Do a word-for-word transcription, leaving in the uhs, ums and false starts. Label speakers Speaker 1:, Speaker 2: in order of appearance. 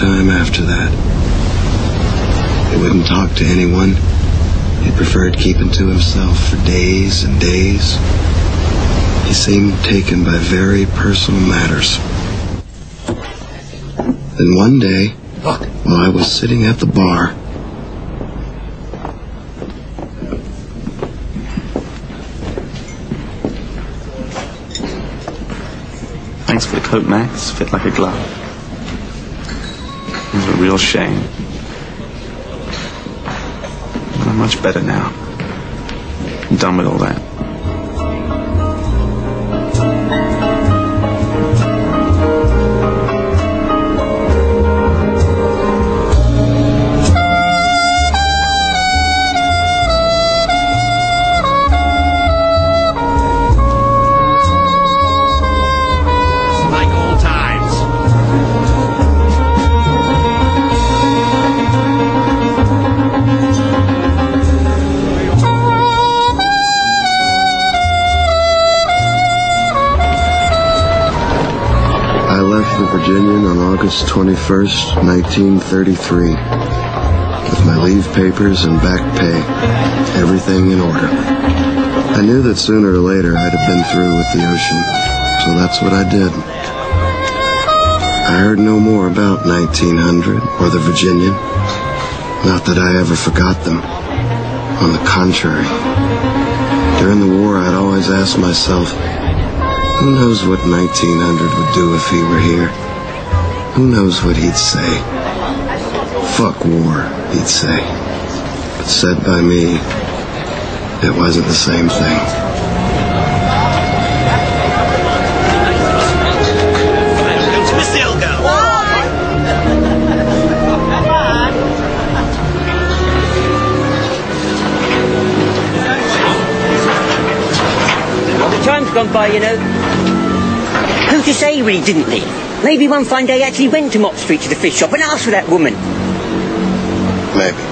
Speaker 1: time after that. He wouldn't talk to anyone. He preferred keeping to himself for days and days. He seemed taken by very personal matters. Then one day, while I was sitting at the bar,
Speaker 2: Thanks for the coat, Max. Fit like a glove. It was a real shame. But I'm much better now. I'm done with all that.
Speaker 1: Virginia on August twenty-first, nineteen thirty-three, with my leave papers and back pay, everything in order. I knew that sooner or later I'd have been through with the ocean, so that's what I did. I heard no more about nineteen hundred or the Virginian. Not that I ever forgot them. On the contrary. During the war, I'd always asked myself, who knows what nineteen hundred would do if he were here? Who knows what he'd say? Fuck war, he'd say. But said by me, it wasn't the same thing.
Speaker 3: The time's gone by, you know. Who's to say he really didn't leave? Maybe one fine day he actually went to Mott Street to the fish shop and asked for that woman.
Speaker 1: Maybe.